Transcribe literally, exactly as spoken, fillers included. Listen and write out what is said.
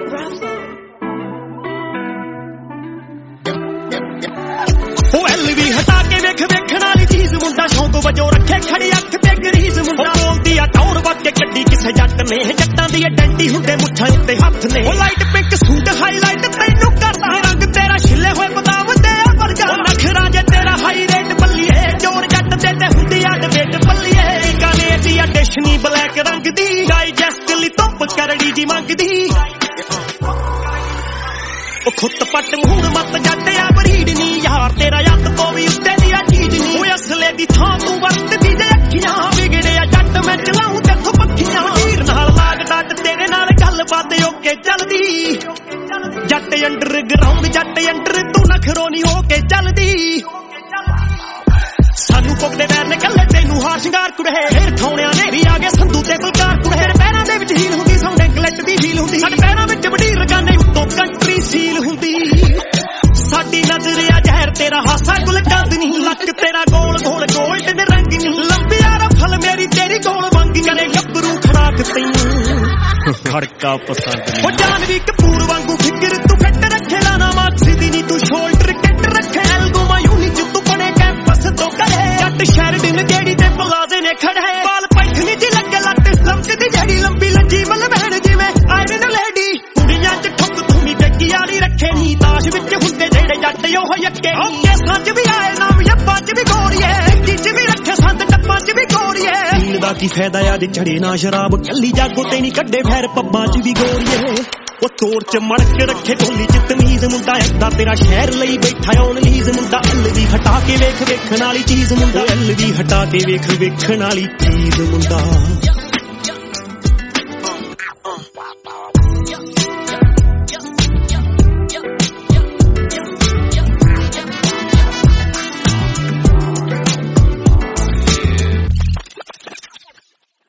ਉਹ ਐਲ ਵੀ ਹਟਾ ਕੇ ਵੇਖ ਵੇਖਣ ਵਾਲੀ ਚੀਜ਼ ਮੁੰਡਾ ਸ਼ੌਂਕ ਵਜੋਂ ਰੱਖੇ ਖੜੀ ਅੱਖ ਤੇ ਗਰੀਜ਼ ਮੁੰਡਾ ਬੋਲਦੀ ਆ ਟੌਰ ਵੱਧ ਕੇ ਕੱਢੀ ਕਿਸੇ ਜੱਟ ਨੇ ਜੱਟਾਂ ਦੀ ਆਇਡੈਂਟੀ ਹੁੰਦੇ ਮੁੱਛਾਂ ਉੱਤੇ ਹੱਥ ਨੇ ਉਹ ਲਾਈਟ ਪਿੰਕ ਸੂਟ ਹਾਈਲਾਈਟ ਤੈਨੂੰ ਕਰਦਾ ਰੰਗ ਤੇਰਾ ਛਿੱਲੇ ਹੋਏ ਬਦਾਮ ਦੇ ਆ ਵਰਗਾ ਨਖਰਾ ਜੇ ਤੇਰਾ ਹਾਈ ਰੇਟ ਬੱਲੀਏ ਜੋਰ ਜੱਟ ਦੇ ਤੇ ਹੁੰਦੀ ਆ ਡਬੇਟ ਬੱਲੀਏ ਕਾਲੇ ਦੀ ਆ ਡਿਸ਼ਨੀ ਬਲੈਕ ਰੰਗ ਦੀ ਡਾਈਜੈਸਟ ਲਈ ਧੁੱਪ ਕਰੜੀ ਜੀ ਮੰਗਦੀ ਉਹ ਖੁੱਤ ਪੱਟ ਮੂੜ ਮੱਤ ਜੱਟ ਆ ਬਰੀਡ ਨੀ ਯਾਰ ਤੇਰਾ ਯੱਤ ਤੋਂ ਵੀ ਉੱਤੇ ਦੀ ਆ ਚੀਜ਼ ਨੀ ਓਏ ਅਸਲੇ ਦੀ ਥਾਂ ਤੂੰ ਵਰਤਦੀ ਜੇ ਅੱਖੀਆਂ ਵਿਗੜਿਆ ਜੱਟ ਮੈਂ ਚਲਾਉਂ ਤੇਥੋਂ ਪੱਖੀਆਂ ਹੀਰ ਨਾਲ ਲਾਗ ਡੱਟ ਤੇਰੇ ਨਾਲ ਗੱਲਬਾਤ ਓਕੇ ਚੱਲਦੀ ਜੱਟ ਅੰਡਰਗਰਾਉਂਡ ਜੱਟ ਅੰਡਰ ਤੂੰ ਨਖਰੋ ਨੀ ਹੋ ਕੇ ਚੱਲਦੀ ਸਾਨੂੰ ਪੁੱਗਦੇ ਵੈਰ ਨੇ ਕੱਲੇ ਤੈਨੂੰ ਹਾਰ ਸ਼ਿੰਗਾਰ ਕੁੜੇ ਫੇਰ ਥਾਉਣਿਆਂ ਨੇ ਵੀ ਆ ਗਏ ਸੰਧੂ ਤੇ ਬਲਕਾਰ ਕੁੜੇ ਪੈਰਾਂ ਦੇ ਵਿੱਚ ਹੀਲ ਹੁੰਦੀ ਸਾਊਂਡ ਇੰਗਲੈਂਡ ਦੀ ਫੀਲ ਹੁੰਦੀ ਸਾਡੇ ਪੈਰਾਂ ਵਿੱਚ ਵਡੀ ਰਗਾਨੇ ਉੱਤੋਂ ਕੰਟਰੀ ਸੀਲ ਹੁੰਦੀ ਸਾਡੀ ਨਜ਼ਰ ਆ ਜ਼ਹਿਰ ਤੇਰਾ ਹਾਸਾ ਗੁਲ ਕੰਦ ਨਹੀਂ ਲੱਕ ਤੇਰਾ ਗੋਲ ਗੋਲ ਗੋਲਡ ਦੇ ਰੰਗ ਨਹੀਂ ਲੰਬੀ ਆ ਰਫਲ ਮੇਰੀ ਤੇਰੀ ਗੋਲ ਮੰਗੀ ਕਰੇ ਗੱਭਰੂ ਖੜਾਕ ਤੈਨੂੰ ਖੜਕਾ ਪਸੰਦ ਨਹੀਂ ਉਹ ਜਾਨ ਵੀ ਕਪੂਰ ਵਾਂਗੂ ਫਿਕਰ ਤੂੰ ਫਿੱਟ ਰੱਖੇ ਲਾਣਾ ਮਾਕਸੀ ਦੀ ਤੂੰ ਸ਼ੋਲਡਰ ਕਿੱਟ ਰੱਖੇ ਐਲਗੋਮਾ ਯੂਨੀ ਚ ਤੂੰ ਬਣੇ ਕੈਂਪਸ ਤੋਂ ਕਰੇ ਜੱਟ ਸ਼ੈਰਡਨ ਜਿਹੜੀ ਤੇ ਪਲਾਜ਼ੇ ਨੇ ਖੜੇ ਬਾਲ ਪੈਠਨੀ ਜੀ ਲੱਗੇ ਲੱਟ ਲੰਕਦੀ ਜਿਹੜੀ ਲੰਬੀ ਲੰਜੀ ਮਲ ਬਹਿਣ ਜਿਵੇਂ ਆਇਰਨ ਲੇਡੀ ਕੁੜੀਆਂ ਚ ਠੁੱਕ ਧੂਮੀ ਬੇਕੀ ਯਾਰੀ ਰੱਖੇ ਨੀ ਤਾਸ਼ ਵਿੱਚ ਹੁੰਦੇ ਜਿਹੜੇ ਜੱਟ ਉਹ ਯੱਕੇ ਓਕੇ ਸੱਜ ਵੀ ਆਏ ਨਾਮ ਯੱਪਾਂ ਚ ਵੀ ਗੋਰੀਏ ਕਿਚ ਵੀ ਰੱਖੇ ਸੰਦ ਟੱਪਾਂ ਚ ਵੀ ਗੋਰੀਏ ਪੀਣ ਦਾ ਕੀ ਫਾਇਦਾ ਆ ਜੇ ਚੜੇ ਨਾ ਸ਼ਰਾਬ ਕੱਲੀ ਜਾਗੋ ਤੇ ਨਹੀਂ ਕੱਢੇ ਫੈਰ ਪੱਬਾਂ ਚ ਵੀ ਗੋਰੀਏ ਉਹ ਤੋੜ ਚ ਮੜਕ ਰੱਖੇ ਢੋਲੀ ਚ ਤਮੀਜ਼ ਮੁੰਡਾ ਏਦਾਂ ਤੇਰਾ ਸ਼ਹਿਰ ਲਈ ਬੈਠਾ ਔਨ ਲੀਜ਼ ਮੁੰਡਾ ਅੱਲ ਵੀ ਹਟਾ ਕੇ ਵੇਖ ਵੇਖਣ ਵਾਲੀ ਚੀਜ਼ ਮੁੰਡਾ ਅੱਲ ਵੀ ਹਟਾ ਕੇ ਵੇਖ ਵੇਖਣ ਵਾਲੀ ਚੀਜ਼ ਮੁੰਡਾ